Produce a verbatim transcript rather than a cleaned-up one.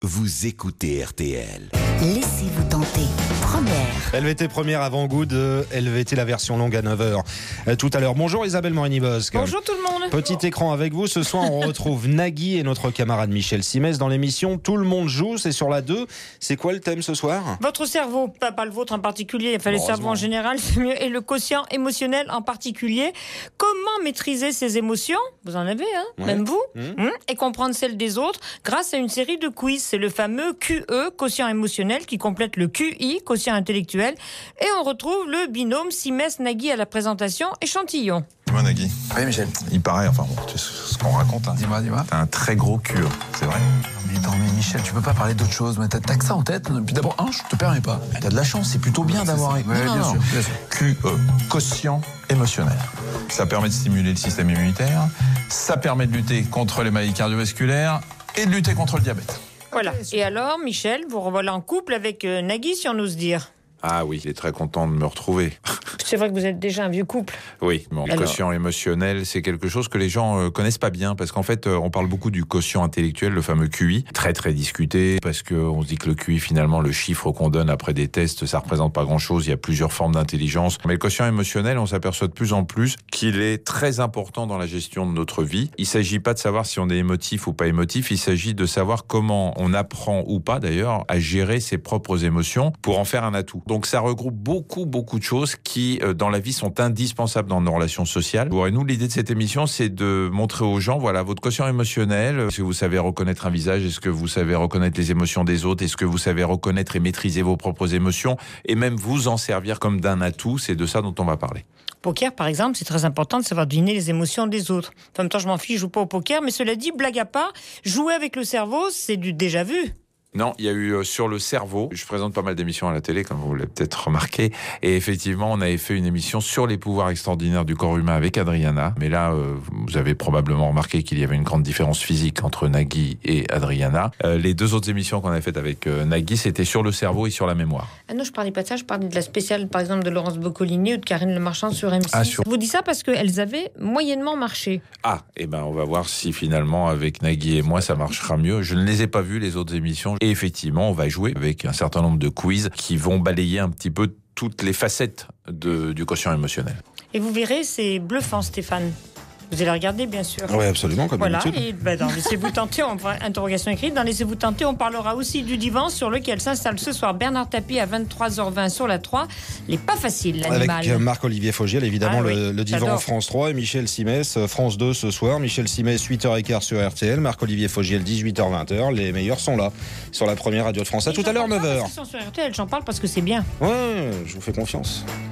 Vous écoutez R T L. Laissez-vous tenter. Première. L V T première avant goût de L V T la version longue à neuf heures. Euh, tout à l'heure. Bonjour Isabelle Morini-Bosque. Bonjour tout le monde. Petit écran avec vous. Ce soir, on retrouve Nagui et notre camarade Michel Simès dans l'émission Tout le monde joue. C'est sur la deux. C'est quoi le thème ce soir ? Votre cerveau, pas, pas le vôtre en particulier, enfin le cerveau en général, c'est mieux, et le quotient émotionnel en particulier. Comment maîtriser ses émotions ? Vous en avez, hein ? Ouais. Même vous Mmh. Mmh. Et comprendre celles des autres grâce à une série de quiz. C'est le fameux Q E, quotient émotionnel, qui complète le Q I, quotient intellectuel. Et on retrouve le binôme Simès-Nagui à la présentation échantillon. Dis-moi Nagui. Oui Michel. Il paraît, enfin bon, tu sais ce qu'on raconte. Hein. Dis-moi, dis-moi. T'as un très gros cul, c'est vrai. Mais attends, mais Michel, tu peux pas parler d'autre chose. Mais t'as, t'as que ça en tête. Puis d'abord, un, je te permets pas. T'as de la chance, c'est plutôt bien d'avoir. Ouais, Non, non, bien non. sûr, bien sûr. Q E, quotient émotionnel. Ça permet de stimuler le système immunitaire, ça permet de lutter contre les maladies cardiovasculaires et de lutter contre le diabète. Voilà. Et alors, Michel, vous revoilà en couple avec euh, Nagui, si on ose dire. Ah oui, il est très content de me retrouver. C'est vrai que vous êtes déjà un vieux couple. Oui, bon, le Alors. quotient émotionnel, c'est quelque chose que les gens euh, connaissent pas bien, parce qu'en fait, euh, on parle beaucoup du quotient intellectuel, le fameux Q I, très très discuté, parce qu'on se dit que le Q I, finalement, le chiffre qu'on donne après des tests, ça représente pas grand-chose, il y a plusieurs formes d'intelligence. Mais le quotient émotionnel, on s'aperçoit de plus en plus qu'il est très important dans la gestion de notre vie. Il s'agit pas de savoir si on est émotif ou pas émotif, il s'agit de savoir comment on apprend ou pas, d'ailleurs, à gérer ses propres émotions pour en faire un atout. Donc ça regroupe beaucoup, beaucoup de choses qui, euh, dans la vie, sont indispensables dans nos relations sociales. Bon, et nous, l'idée de cette émission, c'est de montrer aux gens, voilà, votre quotient émotionnel. Est-ce que vous savez reconnaître un visage ? Est-ce que vous savez reconnaître les émotions des autres ? Est-ce que vous savez reconnaître et maîtriser vos propres émotions ? Et même vous en servir comme d'un atout, c'est de ça dont on va parler. Poker, par exemple, c'est très important de savoir deviner les émotions des autres. En même temps, je m'en fiche, je joue pas au poker, mais cela dit, blague à part, jouer avec le cerveau, c'est du déjà vu. Non, il y a eu euh, sur le cerveau, je présente pas mal d'émissions à la télé, comme vous l'avez peut-être remarqué, et effectivement, on avait fait une émission sur les pouvoirs extraordinaires du corps humain avec Adriana, mais là, euh, vous avez probablement remarqué qu'il y avait une grande différence physique entre Nagui et Adriana. Euh, les deux autres émissions qu'on avait faites avec euh, Nagui, c'était sur le cerveau et sur la mémoire. Ah non, je parlais pas de ça, je parlais de la spéciale, par exemple, de Laurence Boccolini ou de Karine Le Marchand sur M six. Ah, sur- Je vous dis ça parce qu'elles avaient moyennement marché. Ah, et ben on va voir si finalement, avec Nagui et moi, ça marchera mieux. Je ne les ai pas vues, les autres émissions, et effectivement, on va jouer avec un certain nombre de quiz qui vont balayer un petit peu toutes les facettes de, du quotient émotionnel. Et vous verrez, c'est bluffant, Stéphane. Vous allez regarder, bien sûr. Oui, absolument, comme Voilà, d'habitude. et ben, dans Laissez-vous tenter, on fera interrogation écrite. Dans Laissez-vous tenter, on parlera aussi du divan sur lequel s'installe ce soir Bernard Tapie à vingt-trois heures vingt sur la trois. Il n'est pas facile, l'animal. Avec Marc-Olivier Fogiel, évidemment, Ah oui, le, le divan j'adore. France trois et Michel Simès, France deux ce soir. Michel Simès, huit heures quinze sur R T L. Marc-Olivier Fogiel, dix-huit heures vingt. Les meilleurs sont là, sur la première radio de France. À Et tout j'en à l'heure, parle pas neuf heures. parce qu'ils sont sur R T L, j'en parle parce que c'est bien. Ouais, je vous fais confiance.